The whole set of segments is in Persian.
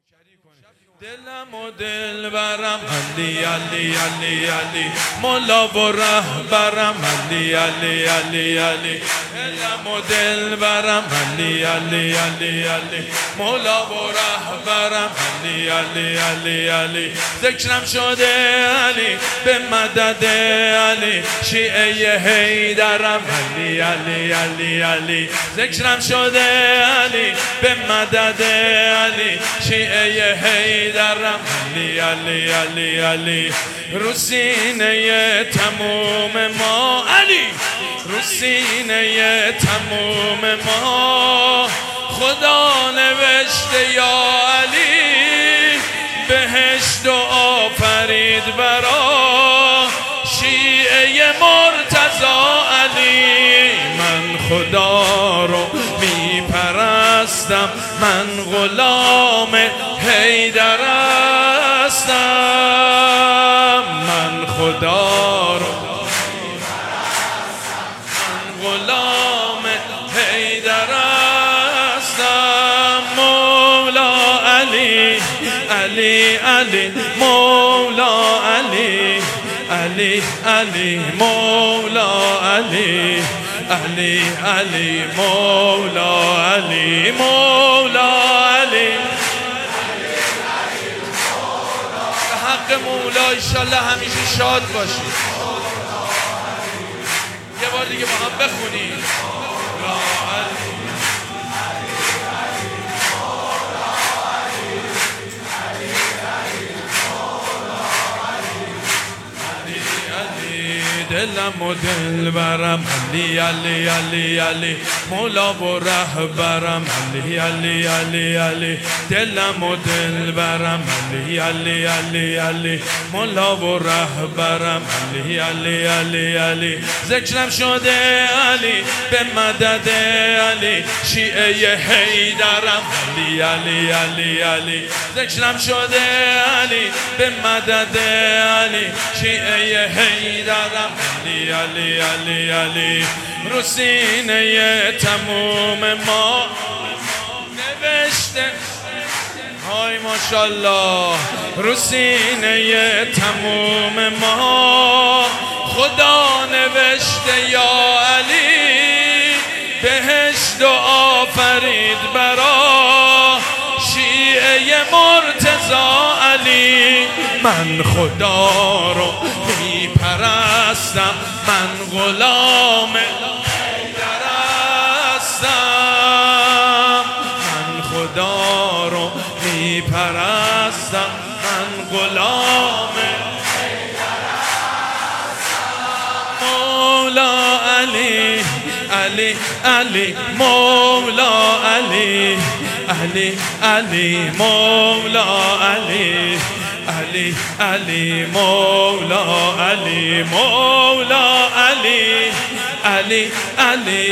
دلم و دلبرم علی علی علی علی، مولا و رهبرم علی علی علی علی، دلم و دلبرم علی علی علی علی، مولا و رهبرم علی علی علی علی، ذکرم شده علی به مدد علی، شیعه حیدرم علی علی علی علی، ذکرم شده علی به مدد علی، شیعه حیدرم علی علی علی علی، رو سینه تموم ما علی، رو سینه تموم ما خدا نوشته یا علی، بهشت و آفرید برا شیعه مرتضی علی، من خدا رو میپرستم، من غلام حیدر هستم، من خدا رو میپرستم، من غلام حیدر هستم، مولا علی علی علی، مولا علی علی علی، مولا علی علی علی، مولا علی مولا علی، به حق مولا انشالله همیشه شاد باشید. یه بار دیگه با هم بخونیم مولا علی دلم و دلبرم علی علی علی علی، مولا و رهبرم علی علی علی علی، دلم و دلبرم علی علی علی علی، مولا و رهبرم علی علی علی علی، ذکرم شده علی به مدد علی، شیعه حیدرم علی علی علی علی، ذکرم شده علی به مدد علی، شیعه حیدرم علی علی علی علی، رو سینه تموم ما نوشته های ماشالله، رو سینه تموم ما خدا نوشته یا علی، بهشت و آفرید برا شیعه مرتضی علی، من خدا رو میپرستم، من غلام حیدر هستم، من خدا رو میپرستم، من غلام حیدر هستم، مولا علی علی علی، مولا علی علی علی، مولا علی علی علی، مولا علی مولا علی علی علی،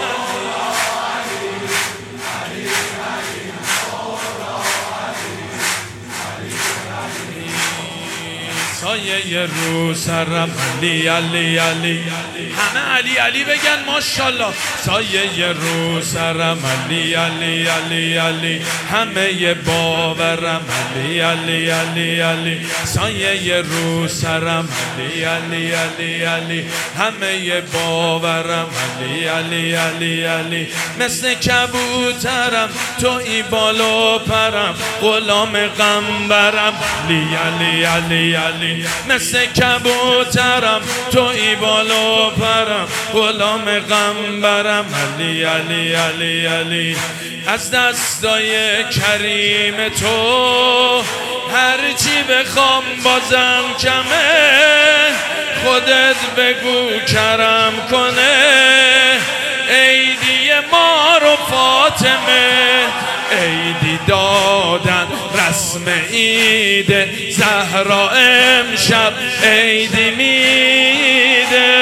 سایه رو سرم علی علی علی، همه علی علی بگن ماشالله، سایه رو سرم علی علی علی علی، همه باورم علی علی علی علی، سایه رو سرم علی علی علی علی، همه باورم علی علی علی علی، مثل کبوترم توی بالا پرم، غلام قنبرم علی علی علی علی، مثل کبوترم توی بالا پرم، غلام قنبرم علی علی علی علی، از دستای کریم تو هرچی بخوام بازم کمه، خودت بگو کرم کنه، عیدی ما رو فاطمه، عیدی دادن رسم عید زهرا، امشب عیدی میده،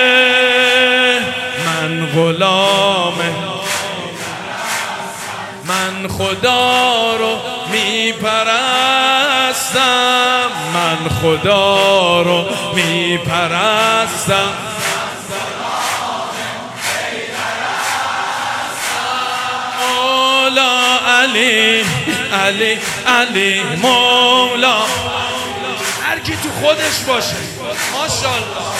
من غلام من خدا رو میپرستم، من خدا رو میپرستم، مولا علی علی علی مولا. هر کی تو خودش باشه ماشاءالله.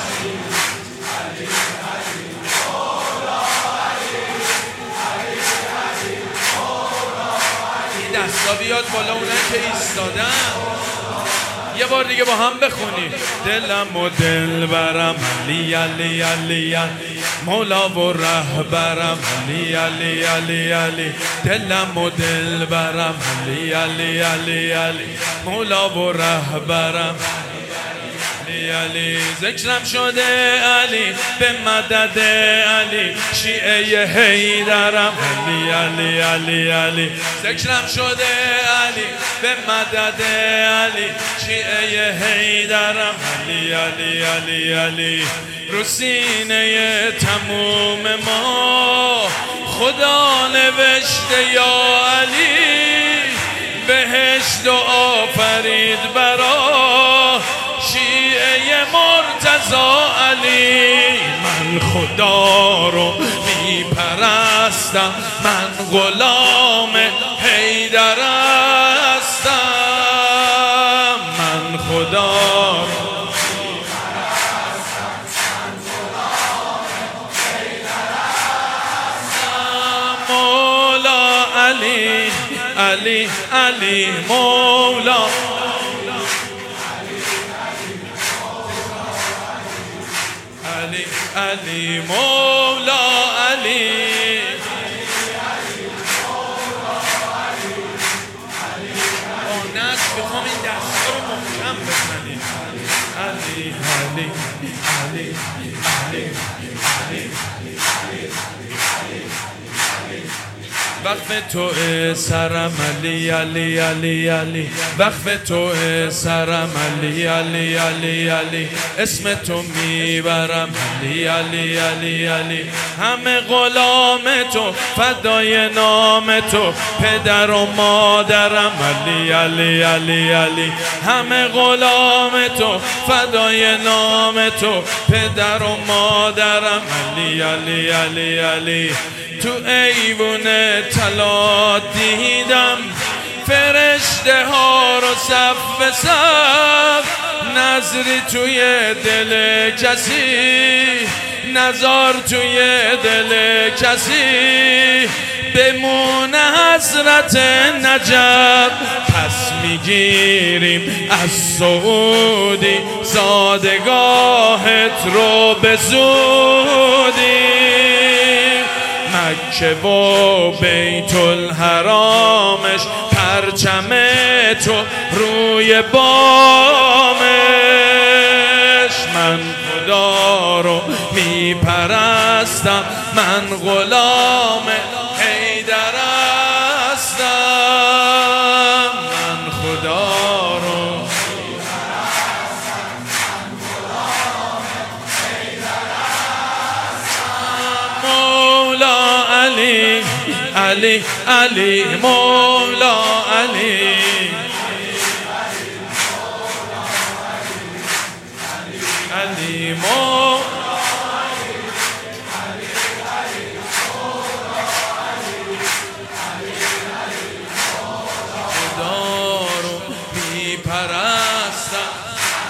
این دستا بیاد بالا اونایی که ایستادن. یه بار دیگه با هم بخونی. دلم و دلبرم علی علی علی علی مولا و رهبرم علی علی علی علی. دلم و دلبرم علی علی علی علی مولا و رهبرم علی علی. ذکرم شده علی به مدد علی شیعه حیدرم علی علی علی علی. ذکرم شده علی به مدد علی شیعه حیدرم علی علی علی علی. رو سینه تموم ما خدا نوشته یا علی بهشت و آفرید برا شیعه مرتضی علی. من خدا رو میپرستم من غلام حیدر هستم. من خدا رو میپرستم من غلام حیدر هستم. مولا علی علی علی مولا علی علی مولا علی. آنش بخوام این دستا رو محکم بزنیم. علی علی علی علی علی. وقف تو سرم علی علی علی علی. وقف تو سرم علی علی علی علی. اسم تو میبرم علی علی علی علی. همه غلام تو فدای نام تو پدر و مادرم علی علی علی علی. همه غلام تو فدای نام تو پدر و مادرم علی علی علی علی. تو ایوون طلا دیدم فرشته ها رو صف به صف. نظری توی دل کسی نظر توی دل کسی بمونه حضرت نجف. پس میگیریم از سعودی زادگاهت رو به زودی. مکه و بیت الحرامش پرچم تو روی بامش. من خدا رو میپرستم من غلام حیدر هستم. من خدا رو میپرستم من غلام حیدر هستم. مولا علی علی علی مولا علی. علی مولا خدا رو میپرستم.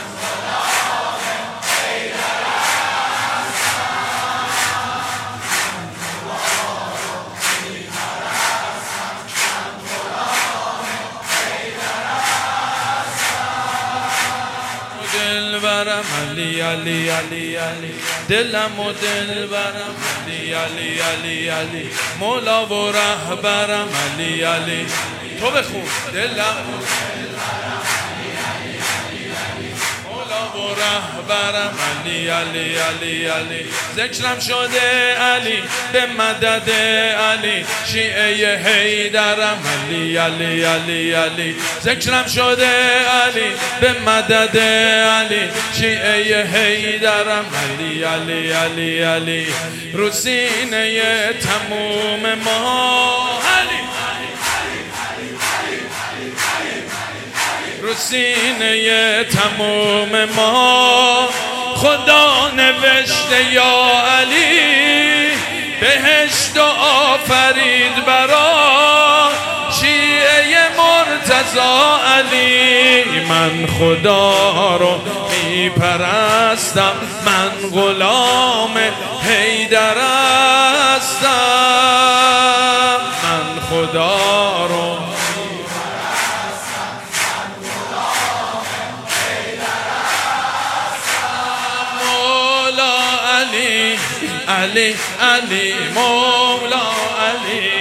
دلبرم علی علی علی علی. دلم و دلبرم علی علی علی علی مولا و رهبرم علی علی. تو بخون. دلم و دلبرم علی علی علی علی مولا و رهبرم علی علی علی علی. ذکرم شده علی به مدد علی شیعه حیدرم علی علی علی علی. ذکرم شده علی به مدد علی شیعه حیدرم علی علی علی علی. رو سینه تموم ما علی. رو سینه تموم ما خدا نوشته یا علی بهشت و آفرید برا شیعه مرتضی مرتضی علی، من خدا رو میپرستم، من غلام حیدر هستم، من خدا رو میپرستم، من غلام حیدر هستم. مولا علی علی علی مولا علی